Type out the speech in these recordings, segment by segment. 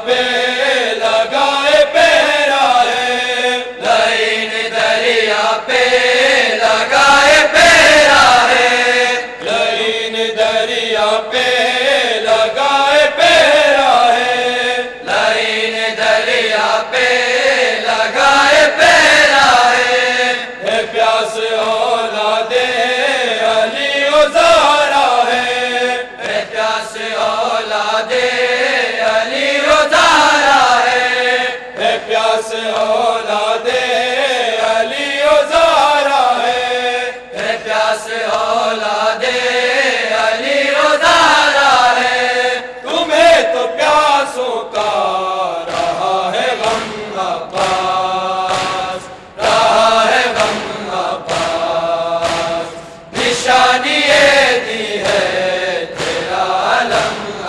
پہ لگائے پہرا ہے، لعین دریا پہ لگائے پہرا ہے، لعین دریا پہ لگائے پہرا ہے، لعین دریا پہ لگائے پہرا ہے پیاس اولاد علی و زہرا ہے پیاس اولاد علی و زہرا ہے پیاس اولاد علی و زہرا ہے پیاس اولاد علی و زہرا ہے، تمہیں تو پیاسوں کا رہا ہے غم عباس، رہا ہے غم عباس، نشانی یہ دی ہے تیرا علم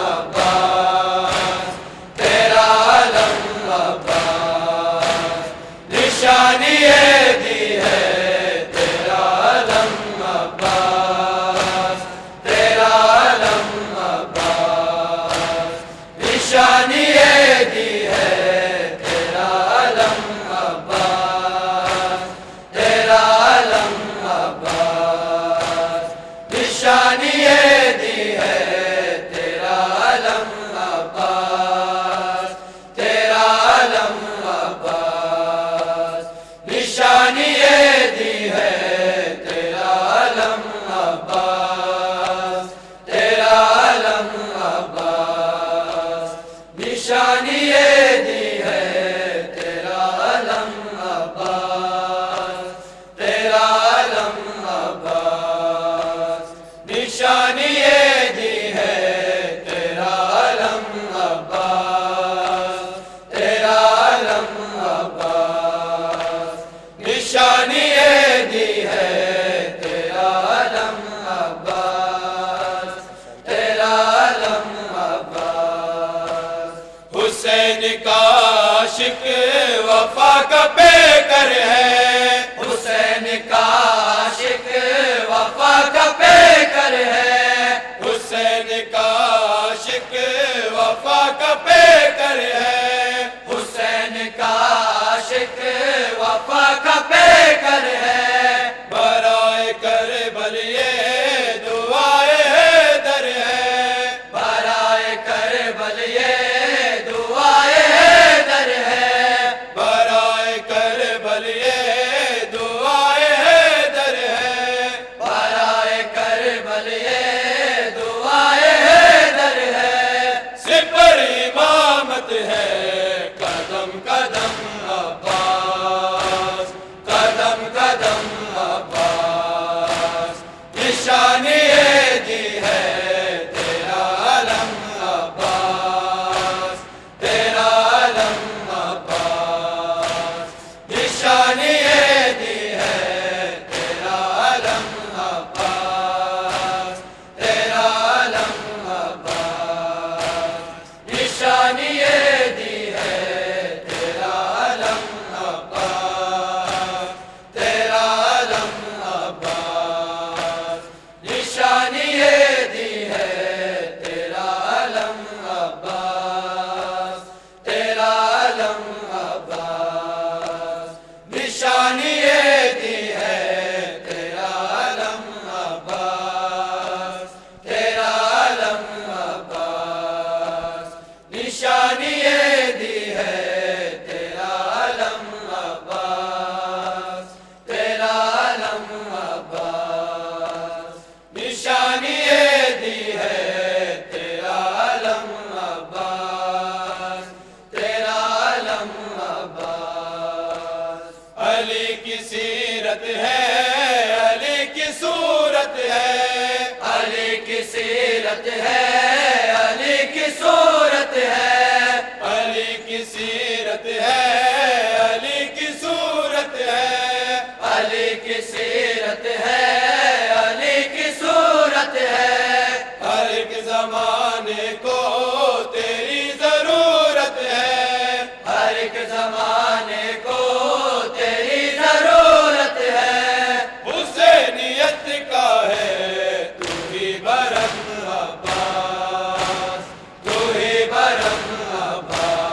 عباس، تیرا علم عباس، نشانی یہ دی ہے تیرا علم عباس، تیرا علم عباس، نشانی یہ دی ہے تیرا علم عباس، تیرا علم عباس، نشانی یہ دی ہے تیرا علم عباس، تیرا علم عباس، نشانی یہ دی ہے تیرا علم عباس، تیرا علم عباس، نشانی یہ دی ہے تیرا علم عباس، تیرا علم عباس، نشانی یہ دی ہے تیرا علم عباس، تیرا علم عباس، نشانی یہ دی ہے تیرا علم عباس، تیرا علم عباس، حسین کا عاشق وفا کا پیکر ہے، حسین کا عاشق وفا کا پیکر ہے، حسین کا عاشق وفا کا پیکر ہے، حسین کا عاشق وفا کا پیکر ہے، برائے کربل یہ دعائے حیدر ہے، برائے کربل یہ دعائے حیدر ہے، برائے کربل یہ دعائے حیدر ہے، برائے کربل یہ دعائے حیدر ہے، سپر امامت ہے قدم قدم عباس، قدم قدم عباس، نشانی یہ دی ہے تیرا علم عباس، تیرا علم عباس، نشانی یہ دی ہے تیرا علم عباس، تیرا علم عباس، نشانی یہ دی ہے تیرا علم عباس، تیرا علم عباس، نشانی یہ دی ہے تیرا علم عباس، تیرا علم عباس، نشانی یہ دی ہے تیرا علم عباس، تیرا علم عباس، نشانی یہ دی ہے تیرا علم عباس، تیرا علم عباس، نشانی یہ دی ہے تیرا علم عباس، تیرا علم عباس، علی کی سیرت ہے علی کی صورت ہے، علی کی سیرت ہے علی کی صورت ہے، علی کی سیرت ہے علی کی صورت ہے، علی کی سیرت ہے علی کی صورت ہے، ہر ایک زمانے کو تیری ضرورت ہے، ہر ایک زمانے کو تیری ضرورت ہے، حسینیت کا ہے تو ہی برم عباس، تو ہی برم عباس،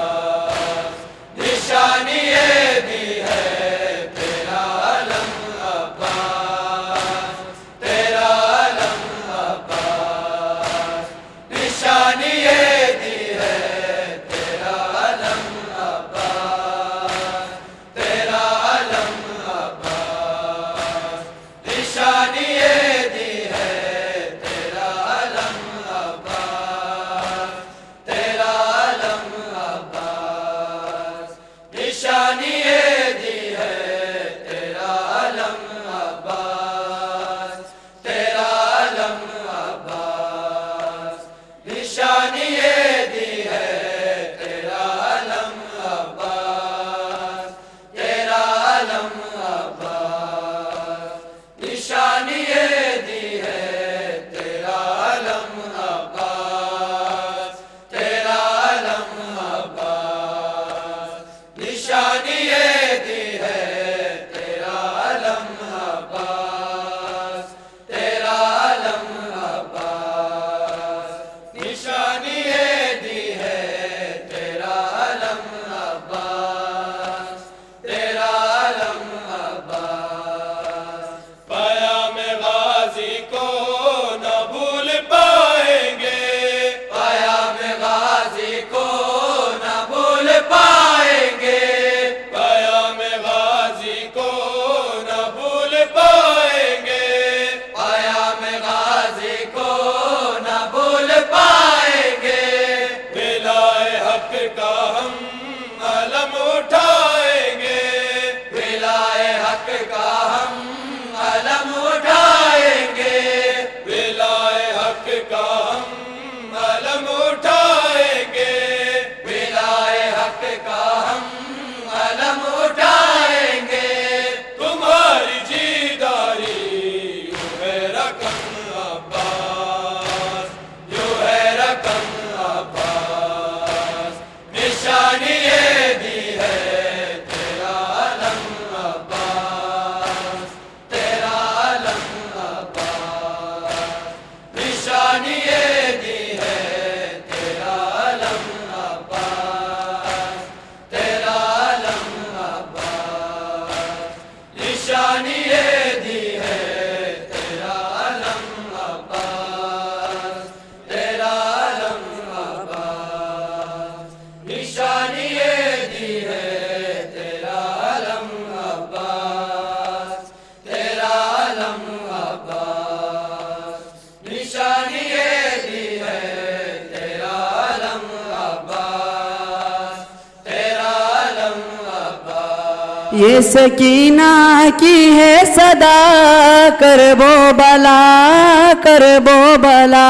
یہ سکینہ کی ہے صدا کرب و بلا کرب و بلا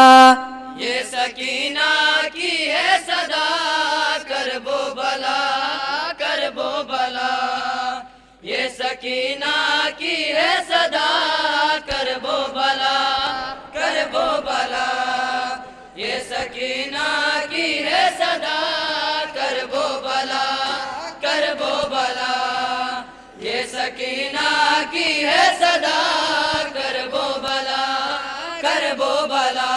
یہ سکینہ کی ہے صدا کرب و بلا کرب و بلا یہ سکینہ کی ہے صدا کرب و بلا کرب و بلا یہ سکینہ کی ہے صدا کرب و بلا کرب و بلا یہ سکینہ کی ہے صدا کرب و بلا کرب و بلا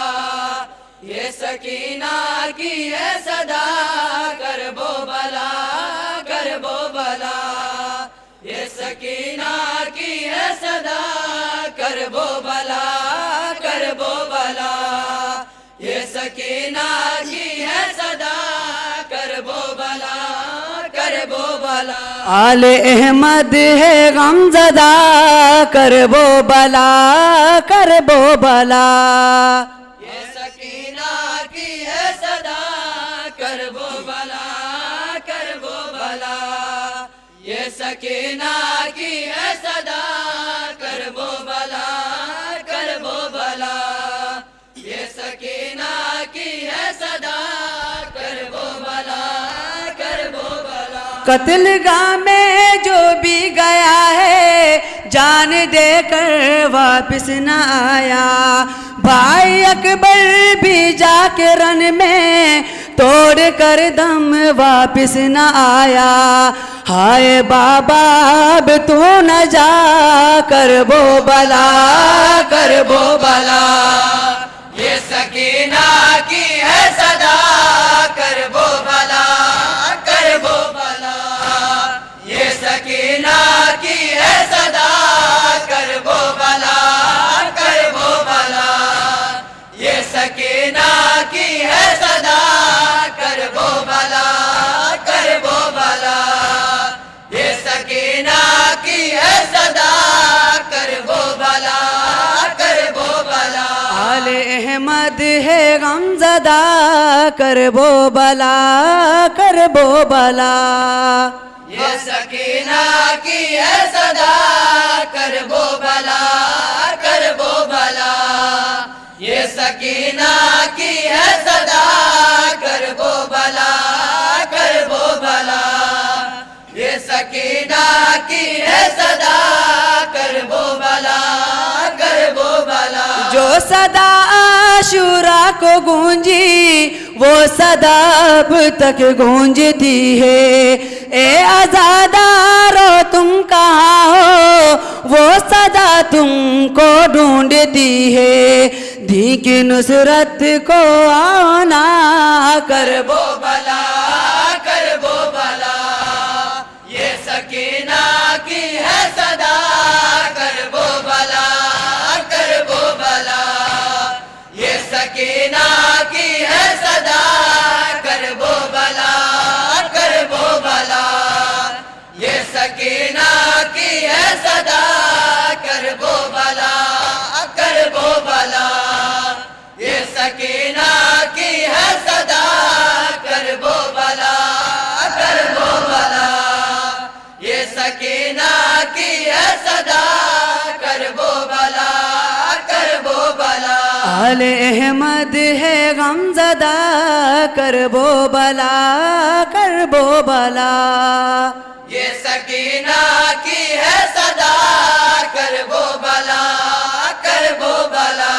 یہ سکینہ کی ہے صدا کرب و بلا کرب و بلا یہ سکینہ کی ہے صدا کرب و بلا کرب و بلا یہ سکینہ کی ہے صدا کرب و بلا کرب و بلا آل احمد ہے غم زدہ کرب و بلا کرب و بلا یہ سکینہ کی ہے صدا کرب و بلا کرب و بلا یہ سکینہ کی ہے صدا کرب و بلا کرب و بلا یہ سکینہ کی ہے صدا کرب و بلا کرب و بلا قتل گاہ میں جو بھی گیا ہے جان دے کر واپس نہ آیا بھائی اکبر بھی جا کے رن میں توڑ کر دم واپس نہ آیا ہائے بابا اب تو نہ جا کرب و بلا کرب و بلا یہ سکینہ کی ہے صدا کرب و بلا کرب و بلا یہ سکینہ کی ہے صدا کرب و بلا کرب و بلا یہ سکینہ کی ہے صدا کرب و بلا کرب و بلا یہ سکینہ کی ہے صدا کرب و بلا کرب و بلا آل احمد ہے غم زدہ کرب و بلا کرب و بلا یہ سکینہ کی ہے صدا کرب و بلا کرب و بلا یہ سکینہ کی ہے صدا کرب و بلا کرب و بلا یہ سکینہ کی ہے صدا کرب و بلا کرب و بلا جو صدا عاشورہ کو گونجی وہ صدا اب تک گونجتی ہے اے عزادارو تم کہاں ہو وہ صدا تم کو ڈھونڈتی ہے دین کی نصرت کو آنا کرب و بلا کرب و بلا یہ سکینہ کی ہے صدا کرب و بلا کرب و بلا یہ سکینہ کی ہے صدا کرب و بلا کرب و بلا یہ سکینہ کی ہے صدا کرب و بلا کرب و بلا یہ سکینہ کی ہے صدا کرب و بلا کرب و بلا یہ سکینہ کی ہے صدا کرب و بلا کرب و بلا آل احمد ہے غم زدہ کرب و بلا کرب و بلا یہ سکینہ کی ہے صدا کرب و بلا کرب و بلا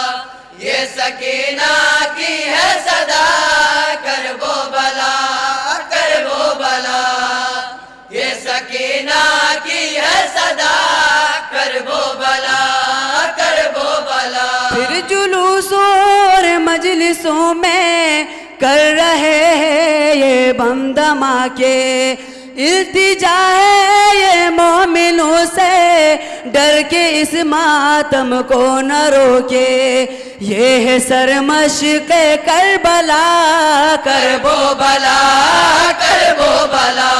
یہ سکینہ کی ہے صدا کرب و بلا کرب و بلا یہ سکینہ کی ہے صدا کرب و بلا کرب و بلا پھر جلوسوں اور مجلسوں میں کر رہے ہیں یہ بم دھماکے التجا ہے یہ مومنوں سے ڈر کے اس ماتم کو نہ روکے یہ ہے سرمشق کربلا کرب و بلا کرب و بلا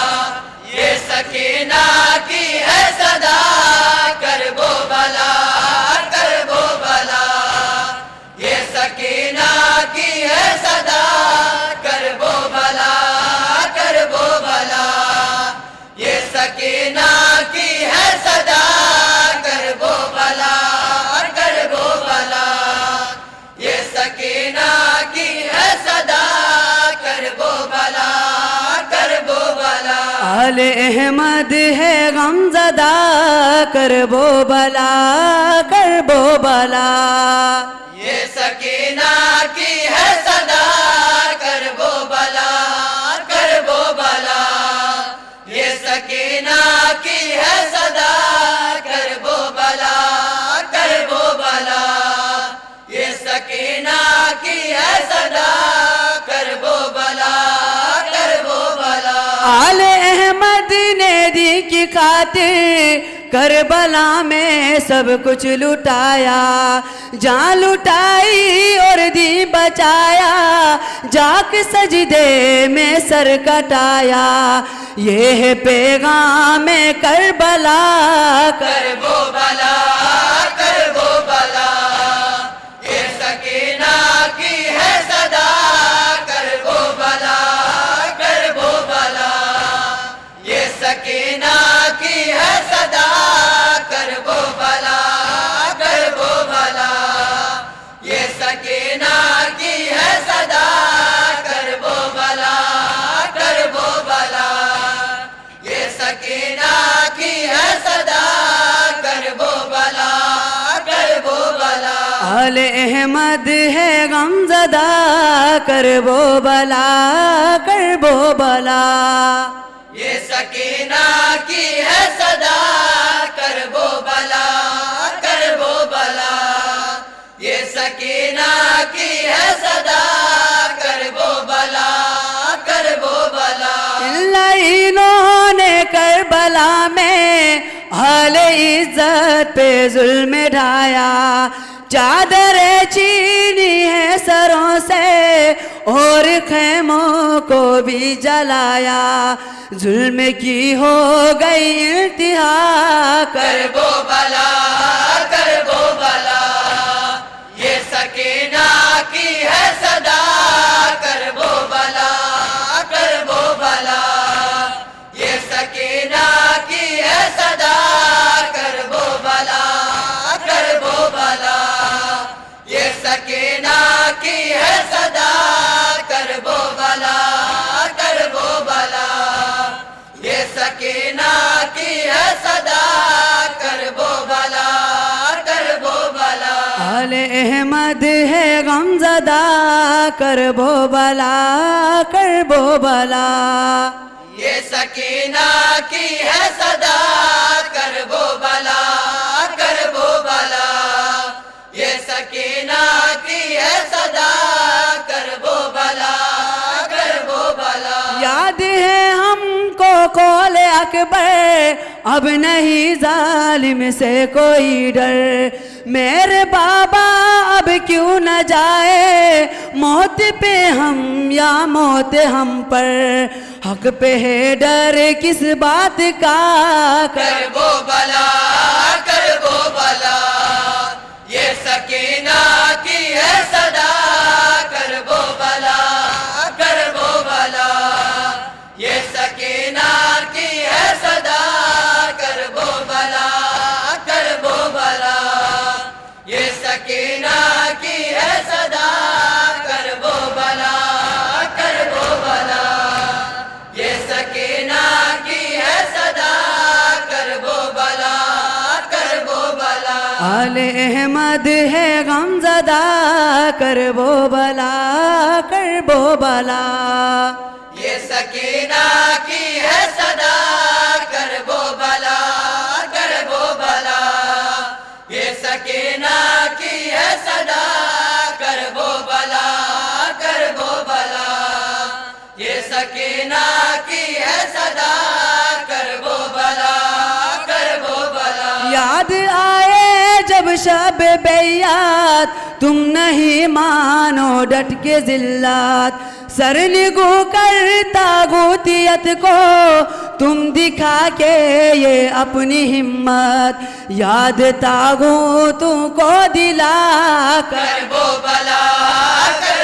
یہ سکینہ کی ہے صدا کرب و بلا کرب و بلا یہ سکینہ کی ہے صدا کرب و بلا کرب و بلا یہ آل احمد ہے غمزدہ کرب و بلا کرب و بلا یہ سکینہ کی ہے صدا کرب و بلا کرب و بلا یہ سکینہ کی ہے صدا کرب و بلا کرب و بلا یہ سکینہ کی ہے صدا کرب و بلا کرب و بلا آل احمد نے دی کی خاطر کربلا میں سب کچھ لٹایا جان لٹائی اور دی بچایا جاک سجدے میں سر کٹایا یہ ہے پیغام کربلا کرب و بلا کرب و بلا یہ سکینہ کی ہے صدا کرب و بلا کرب و بلا یہ سکینہ کی ہے صدا کرب و بلا کرب و بلا یہ سکینہ کی ہے صدا کرب و بلا کرب و بلا یہ سکینہ کی ہے صدا کرب و بلا کرب و بلا آل احمد ہے غمزدہ کرب و بلا کرب و بلا یہ سکینہ کی ہے صدا کرب و بلا کرب و بلا یہ سکینہ کی ہے صدا کرب و بلا کرب و بلا انہوں نے کربلا میں اہل عزت پہ ظلم ڈھایا چادر چینی ہے سروں سے اور خیموں کو بھی جلایا ظلم کی ہو گئی انتہا کرب و بلا کرب و بلا یہ سکینہ کی ہے صدا کرب و بلا کرب و بلا یہ سکینہ کی ہے صدا کرب و بلا کرب و بلا یہ سکینہ کی ہے صدا کرب و بلا کرب و بلا یہ سکینہ کی ہے صدا کرب و بلا کرب و بلا آل احمد ہے غمزدہ کرب و بلا کرب و بلا یہ سکینہ کی ہے صدا کرب و بلا کرب و بلا یہ سکینہ کی ہے صدا کرب و بلا کرب و بلا یاد ہے ہم کو قول اکبر اب نہیں ظالم سے کوئی ڈر میرے بابا اب کیوں نہ جائے موت پہ ہم یا موت ہم پر حق پہ ہے ڈر کس بات کا کرب و بلا کرب و بلا یہ سکینہ کی ہے صدا کرب و بلا کرب و بلا یہ سکینہ کی ہے صدا کرب و بلا کرب و بلا یہ سکینہ کی ہے صدا کرب و بلا کرب و بلا یہ سکینہ کی ہے صدا کرب و بلا کرب و بلا آل احمد ہے غمزدہ کرب و بلا کرب و بلا یہ سکینہ کی ہے صدا کرب و بلا کرب و بلا یہ سکینہ کی ہے صدا کرب و بلا کرب و بلا یہ سکینہ کی ہے صدا کرب و بلا کرب و بلا یاد آئے جب شب بیعت تم نہیں مانو ڈٹ کے ذلات سر نگو کر تاغوتیت کو تم دکھا کے یہ اپنی ہمت یاد تاغوتوں کو دلا کر کرب و بلا کرب